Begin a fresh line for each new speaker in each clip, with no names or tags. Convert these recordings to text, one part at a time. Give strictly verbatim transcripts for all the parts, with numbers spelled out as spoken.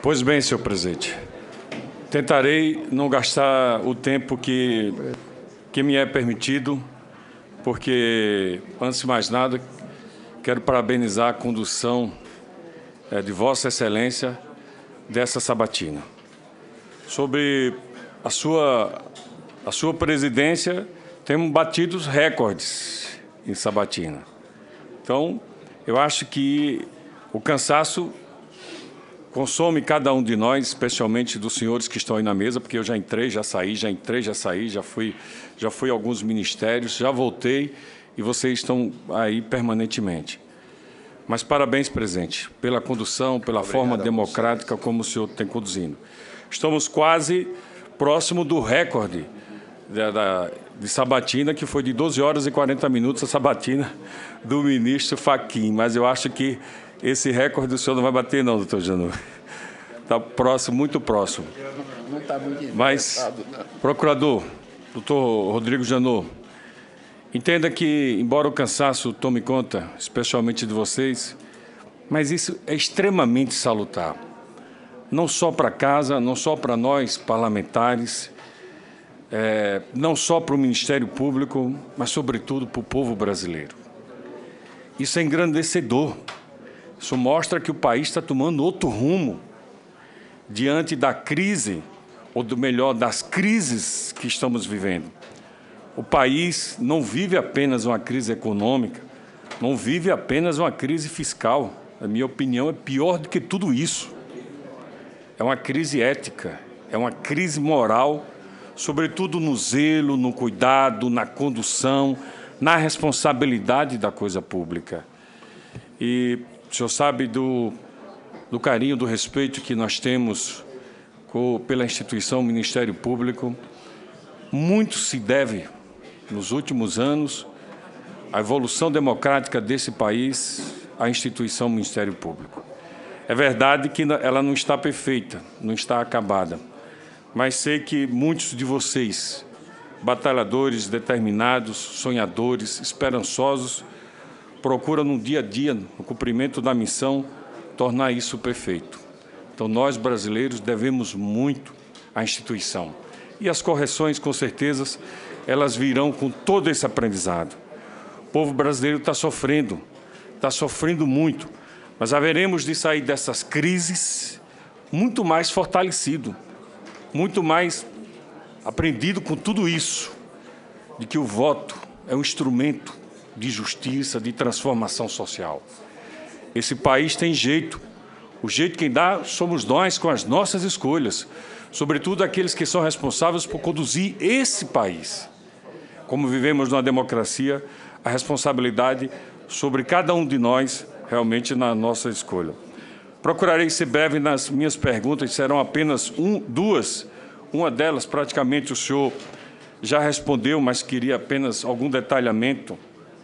Pois bem, senhor presidente. Tentarei não gastar o tempo que, que me é permitido, porque, antes de mais nada, quero parabenizar a condução é, de Vossa Excelência dessa sabatina. Sobre a sua, a sua presidência, temos batido os recordes em sabatina. Então, eu acho que o cansaço consome cada um de nós, especialmente dos senhores que estão aí na mesa, porque eu já entrei, já saí, já entrei, já saí, já fui, já fui a alguns ministérios, já voltei e vocês estão aí permanentemente. Mas parabéns, presidente, pela condução, pela Obrigado forma democrática como o senhor tem conduzindo. Estamos quase próximo do recorde da, da, de sabatina, que foi de doze horas e quarenta minutos a sabatina do ministro Fachin, mas eu acho que esse recorde o senhor não vai bater, não, doutor Janot. Está próximo, muito próximo.
Não está muito
Mas, procurador, doutor Rodrigo Janot, entenda que, embora o cansaço tome conta, especialmente de vocês, mas isso é extremamente salutar. Não só para casa, não só para nós, parlamentares, é, não só para o Ministério Público, mas, sobretudo, para o povo brasileiro. Isso é engrandecedor. Isso mostra que o país está tomando outro rumo diante da crise, ou do melhor, das crises que estamos vivendo. O país não vive apenas uma crise econômica, não vive apenas uma crise fiscal. Na minha opinião, é pior do que tudo isso. É uma crise ética, é uma crise moral, sobretudo no zelo, no cuidado, na condução, na responsabilidade da coisa pública. E o senhor sabe do, do carinho, do respeito que nós temos com, pela instituição Ministério Público. Muito se deve, nos últimos anos, à evolução democrática desse país, à instituição Ministério Público. É verdade que ela não está perfeita, não está acabada, mas sei que muitos de vocês, batalhadores, determinados, sonhadores, esperançosos, procura no dia a dia, no cumprimento da missão, tornar isso perfeito. Então, nós, brasileiros, devemos muito à instituição. E as correções, com certeza, elas virão com todo esse aprendizado. O povo brasileiro está sofrendo, está sofrendo muito, mas haveremos de sair dessas crises muito mais fortalecido, muito mais aprendido com tudo isso, de que o voto é um instrumento de justiça, de transformação social. Esse país tem jeito. O jeito quem dá somos nós com as nossas escolhas, sobretudo aqueles que são responsáveis por conduzir esse país. Como vivemos numa democracia, a responsabilidade sobre cada um de nós realmente na nossa escolha. Procurarei ser breve nas minhas perguntas, serão apenas um, duas. Uma delas, praticamente, o senhor já respondeu, mas queria apenas algum detalhamento.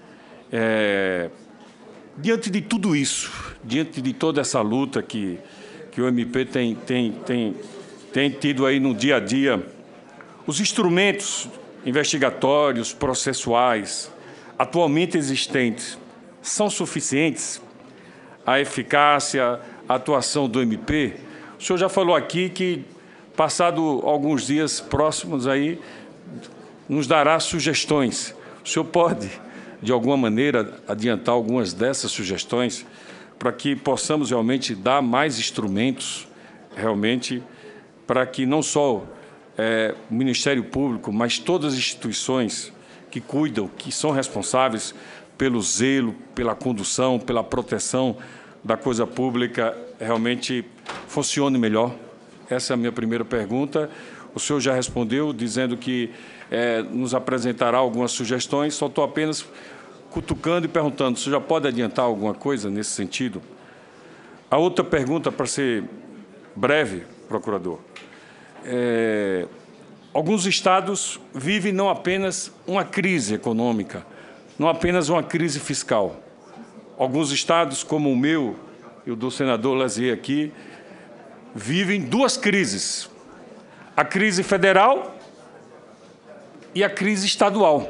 É, diante de tudo isso, diante de toda essa luta que, que o M P tem, tem, tem, tem tido aí no dia a dia, os instrumentos investigatórios, processuais, atualmente existentes, são suficientes? A eficácia, a atuação do M P? O senhor já falou aqui que, passado alguns dias próximos aí, nos dará sugestões. O senhor pode, de alguma maneira, adiantar algumas dessas sugestões para que possamos realmente dar mais instrumentos, realmente, para que não só é, o Ministério Público, mas todas as instituições que cuidam, que são responsáveis pelo zelo, pela condução, pela proteção da coisa pública, realmente funcione melhor? Essa é a minha primeira pergunta. O senhor já respondeu, dizendo que é, nos apresentará algumas sugestões, só estou apenas cutucando e perguntando, você já pode adiantar alguma coisa nesse sentido? A outra pergunta, para ser breve, procurador, é, alguns estados vivem não apenas uma crise econômica, não apenas uma crise fiscal. Alguns estados, como o meu e o do senador Lazier aqui, vivem duas crises, a crise federal e a crise estadual.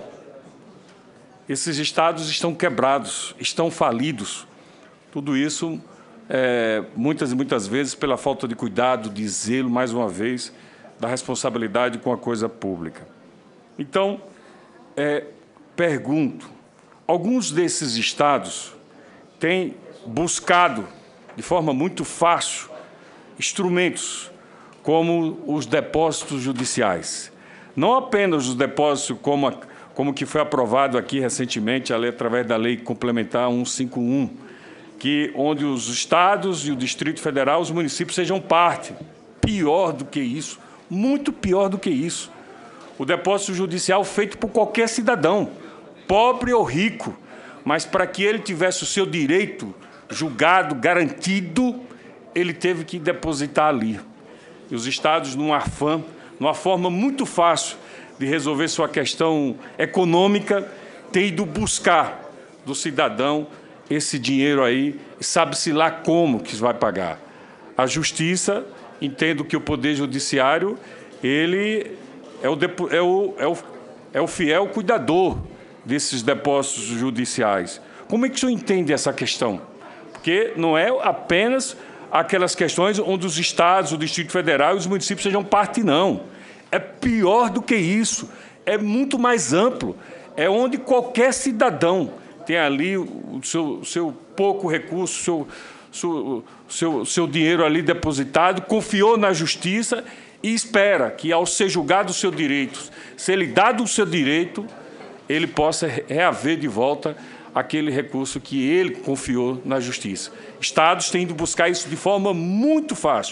Esses estados estão quebrados, estão falidos. Tudo isso é, muitas e muitas vezes pela falta de cuidado, de zelo, mais uma vez, da responsabilidade com a coisa pública. Então, é, pergunto, alguns desses estados têm buscado, de forma muito fácil, instrumentos como os depósitos judiciais. Não apenas os depósitos como, a, como que foi aprovado aqui recentemente, a lei, através da Lei Complementar cento e cinquenta e um, que, onde os estados e o Distrito Federal, os municípios sejam parte. Pior do que isso, muito pior do que isso. O depósito judicial feito por qualquer cidadão, pobre ou rico, mas para que ele tivesse o seu direito julgado, garantido, ele teve que depositar ali. E os estados, num afã, numa forma muito fácil de resolver sua questão econômica, têm ido buscar do cidadão esse dinheiro aí, e sabe-se lá como que vai pagar. A Justiça, entendo que o Poder Judiciário, ele é o, é o, é o, é o fiel cuidador desses depósitos judiciais. Como é que o senhor entende essa questão? Porque não é apenas aquelas questões onde os estados, o Distrito Federal e os municípios sejam parte, não. É pior do que isso, é muito mais amplo. É onde qualquer cidadão tem ali o seu, seu pouco recurso, seu, seu, seu, seu dinheiro ali depositado, confiou na Justiça e espera que, ao ser julgado o seu direito, se ele dado o seu direito, ele possa reaver de volta aquele recurso que ele confiou na Justiça. Estados têm ido buscar isso de forma muito fácil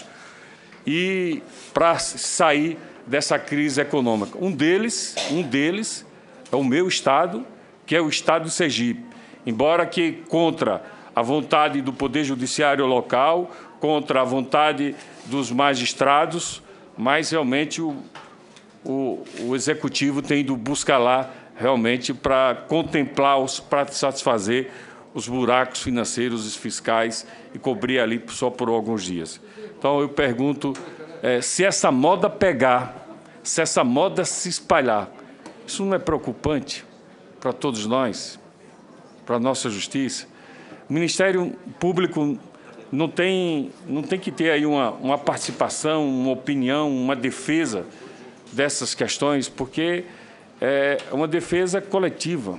e para sair dessa crise econômica. Um deles, um deles é o meu estado, que é o estado de Sergipe. Embora que contra a vontade do Poder Judiciário local, contra a vontade dos magistrados, mas realmente o, o, o Executivo tem ido buscar lá realmente para contemplar, para satisfazer os buracos financeiros e fiscais e cobrir ali só por alguns dias. Então, eu pergunto, é, se essa moda pegar, se essa moda se espalhar, isso não é preocupante para todos nós, para a nossa justiça? O Ministério Público não tem, não tem que ter aí uma, uma participação, uma opinião, uma defesa dessas questões, porque é uma defesa coletiva.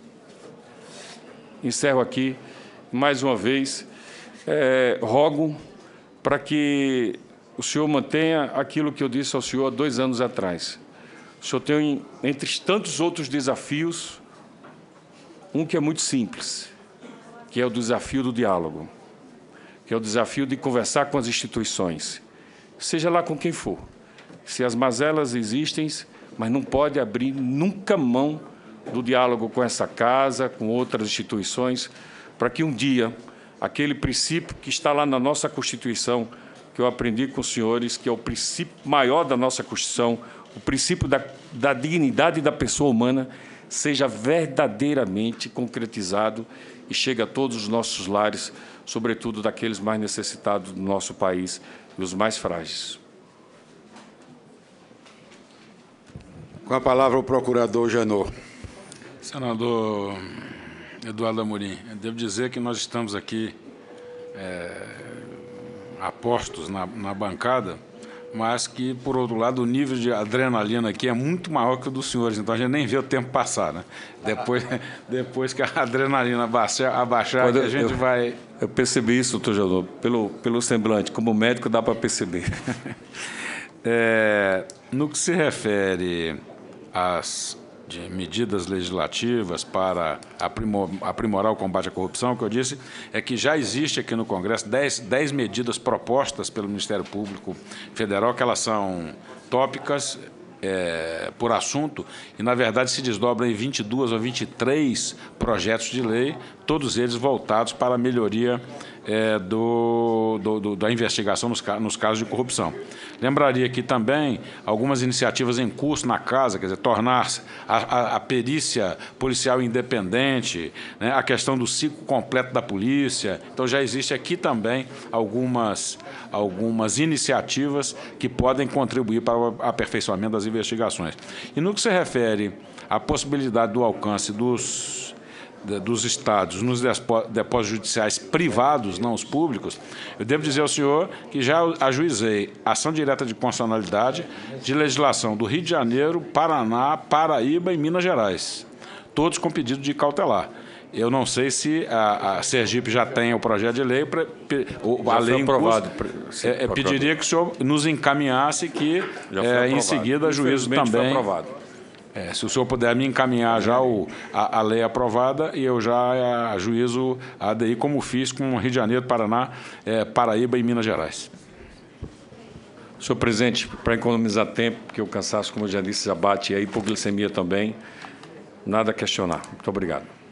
Encerro aqui, mais uma vez, é, rogo para que o senhor mantenha aquilo que eu disse ao senhor há dois anos atrás. O senhor tem, entre tantos outros desafios, um que é muito simples, que é o desafio do diálogo, que é o desafio de conversar com as instituições, seja lá com quem for. Se as mazelas existem, mas não pode abrir nunca mão do diálogo com essa casa, com outras instituições, para que um dia aquele princípio que está lá na nossa Constituição, que eu aprendi com os senhores, que é o princípio maior da nossa Constituição, o princípio da, da dignidade da pessoa humana, seja verdadeiramente concretizado e chegue a todos os nossos lares, sobretudo daqueles mais necessitados do nosso país e os mais frágeis.
Com a palavra o procurador Janot.
Senador Eduardo Amorim, eu devo dizer que nós estamos aqui é, apostos na, na bancada, mas que, por outro lado, o nível de adrenalina aqui é muito maior que o dos senhores, então a gente nem vê o tempo passar, né? Depois, depois que a adrenalina abaixar, abaixar
Quando
a gente
eu,
vai...
Eu percebi isso, doutor Janot, pelo, pelo semblante, como médico dá para perceber.
É, no que se refere às de medidas legislativas para aprimor, aprimorar o combate à corrupção, o que eu disse é que já existe aqui no Congresso dez, dez medidas propostas pelo Ministério Público Federal, que elas são tópicas é, por assunto e, na verdade, se desdobram em vinte e dois ou vinte e três projetos de lei, todos eles voltados para a melhoria é, do, do, do, da investigação nos, nos casos de corrupção. Lembraria aqui também algumas iniciativas em curso na Casa, quer dizer, tornar a, a, a perícia policial independente, né, a questão do ciclo completo da polícia. Então, já existe aqui também algumas, algumas iniciativas que podem contribuir para o aperfeiçoamento das investigações. E no que se refere à possibilidade do alcance dos dos estádios nos depósitos judiciais privados, não os públicos, eu devo dizer ao senhor que já ajuizei ação direta de constitucionalidade de legislação do Rio de Janeiro, Paraná, Paraíba e Minas Gerais, todos com pedido de cautelar. Eu não sei se a, a Sergipe já tem o projeto de lei, pra, o, a lei
aprovado.
Curso, é, é, pediria que o senhor nos encaminhasse que, é, em seguida, juízo também...
Foi aprovado.
É, se o senhor puder me encaminhar já o, a, a lei aprovada, e eu já ajuizo a A D I, como fiz com Rio de Janeiro, Paraná, é, Paraíba e Minas Gerais.
Senhor presidente, para economizar tempo, porque o cansaço, como eu já disse, já bate, e a hipoglicemia também, nada a questionar. Muito obrigado.